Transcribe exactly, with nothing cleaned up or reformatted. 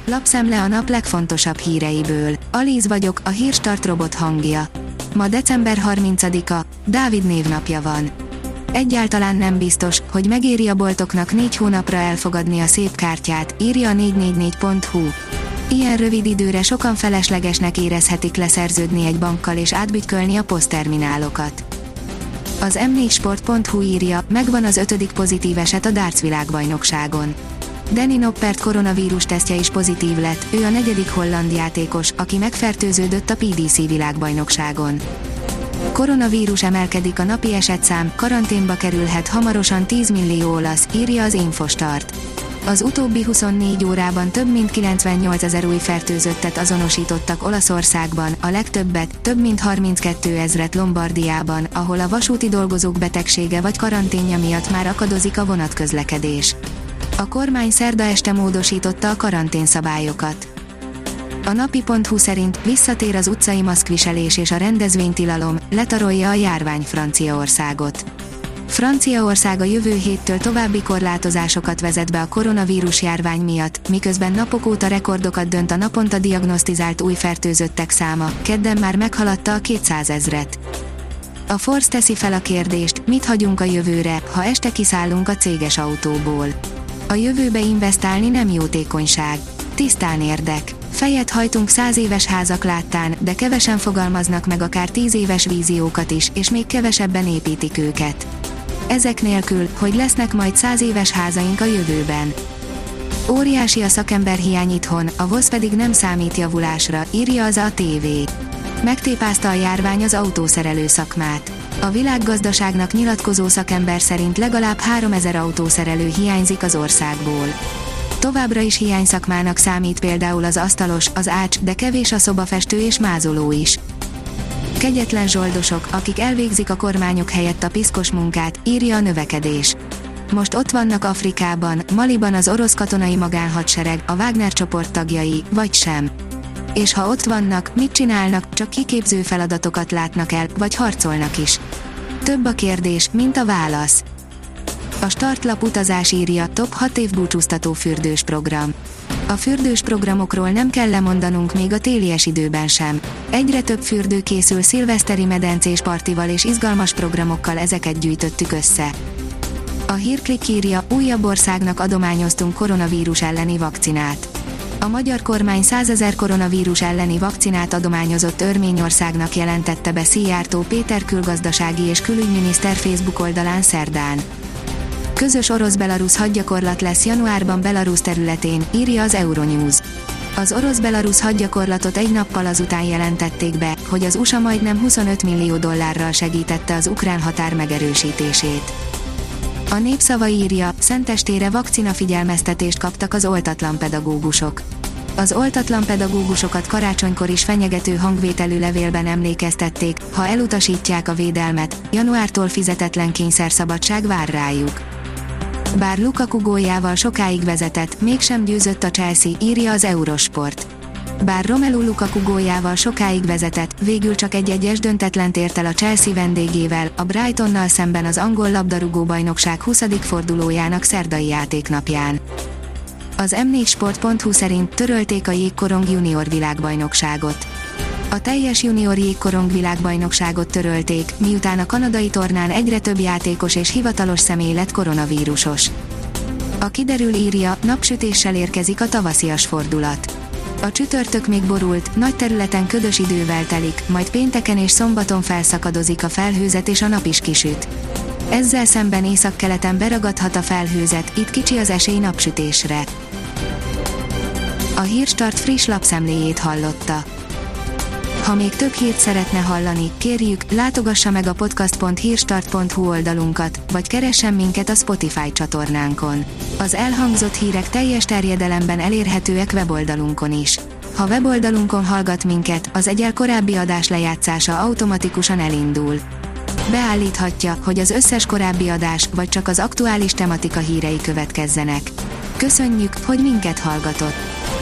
Lapszemle a nap legfontosabb híreiből. Alíz vagyok, a Hírstart robot hangja. Ma december harmincadika, Dávid névnapja van. Egyáltalán nem biztos, hogy megéri a boltoknak négy hónapra elfogadni a szép kártyát, írja a négy négy négy pont hu. Ilyen rövid időre sokan feleslegesnek érezhetik leszerződni egy bankkal és átbütykölni a posztterminálokat. Az em négy sport pont hu írja, megvan az ötödik pozitív eset a darts világbajnokságon. Danny Noppert koronavírus tesztje is pozitív lett, ő a negyedik holland játékos, aki megfertőződött a pé dé cé világbajnokságon. Koronavírus emelkedik a napi esetszám, karanténba kerülhet hamarosan tíz millió olasz, írja az Infostart. Az utóbbi huszonnégy órában több mint kilencvennyolcezer új fertőzöttet azonosítottak Olaszországban, a legtöbbet, több mint harminckétezret Lombardiában, ahol a vasúti dolgozók betegsége vagy karanténja miatt már akadozik a vonatközlekedés. A kormány szerda este módosította a karanténszabályokat. A napi pont hu szerint visszatér az utcai maszkviselés és a rendezvénytilalom, letarolja a járvány Franciaországot. Franciaország a jövő héttől további korlátozásokat vezet be a koronavírus járvány miatt, miközben napok óta rekordokat dönt a naponta diagnosztizált új fertőzöttek száma, kedden már meghaladta a kétszázezret. A Force teszi fel a kérdést, mit hagyunk a jövőre, ha este kiszállunk a céges autóból. A jövőbe investálni nem jótékonyság. Tisztán érdek. Fejet hajtunk száz éves házak láttán, de kevesen fogalmaznak meg akár tíz éves víziókat is, és még kevesebben építik őket. Ezek nélkül, hogy lesznek majd száz éves házaink a jövőben. Óriási a szakemberhiány itthon, a vé o szé pedig nem számít javulásra, írja az á té vé. Megtépázta a járvány az autószerelő szakmát. A világgazdaságnak nyilatkozó szakember szerint legalább háromezer autószerelő hiányzik az országból. Továbbra is hiányszakmának számít például az asztalos, az ács, de kevés a szobafestő és mázoló is. Kegyetlen zsoldosok, akik elvégzik a kormányok helyett a piszkos munkát, írja a Növekedés. Most ott vannak Afrikában, Maliban az orosz katonai magánhadsereg, a Wagner csoport tagjai, vagy sem. És ha ott vannak, mit csinálnak, csak kiképző feladatokat látnak el, vagy harcolnak is. Több a kérdés, mint a válasz. A startlap utazás írja, top hat év búcsúztató fürdős program. A fürdős programokról nem kell lemondanunk még a télies időben sem. Egyre több fürdő készül szilveszteri medencés partival és izgalmas programokkal, ezeket gyűjtöttük össze. A Hírklik írja, újabb országnak adományoztunk koronavírus elleni vakcinát. A magyar kormány százezer koronavírus elleni vakcinát adományozott Örményországnak, jelentette be Szijjártó Péter külgazdasági és külügyminiszter Facebook oldalán szerdán. Közös orosz-belarusz hadgyakorlat lesz januárban Belarusz területén, írja az Euronews. Az orosz-belarusz hadgyakorlatot egy nappal azután jelentették be, hogy az u es á majdnem huszonöt millió dollárral segítette az ukrán határ megerősítését. A Népszava írja, szentestére vakcina figyelmeztetést kaptak az oltatlan pedagógusok. Az oltatlan pedagógusokat karácsonykor is fenyegető hangvételű levélben emlékeztették, ha elutasítják a védelmet, januártól fizetetlen kényszerszabadság vár rájuk. Bár Lukaku góljával sokáig vezetett, mégsem győzött a Chelsea, írja az Eurosport. Bár Romelu Lukaku góljával sokáig vezetett, végül csak egy egyes döntetlent ért el a Chelsea vendégével, a Brightonnal szemben az angol labdarúgó-bajnokság huszadik fordulójának szerdai játéknapján. Az em négy sport pont hu szerint törölték a jégkorong junior világbajnokságot. A teljes junior jégkorong világbajnokságot törölték, miután a kanadai tornán egyre több játékos és hivatalos személy lett koronavírusos. A Kiderül írja, napsütéssel érkezik a tavaszias fordulat. A csütörtök még borult, nagy területen ködös idővel telik, majd pénteken és szombaton felszakadozik a felhőzet és a nap is kisüt. Ezzel szemben északkeleten beragadhat a felhőzet, itt kicsi az esély napsütésre. A Hírstart friss lapszemléjét hallotta. Ha még több hírt szeretne hallani, kérjük, látogassa meg a podcast pont hírstart pont hu oldalunkat, vagy keressen minket a Spotify csatornánkon. Az elhangzott hírek teljes terjedelemben elérhetőek weboldalunkon is. Ha weboldalunkon hallgat minket, az egyel korábbi adás lejátszása automatikusan elindul. Beállíthatja, hogy az összes korábbi adás, vagy csak az aktuális tematika hírei következzenek. Köszönjük, hogy minket hallgatott!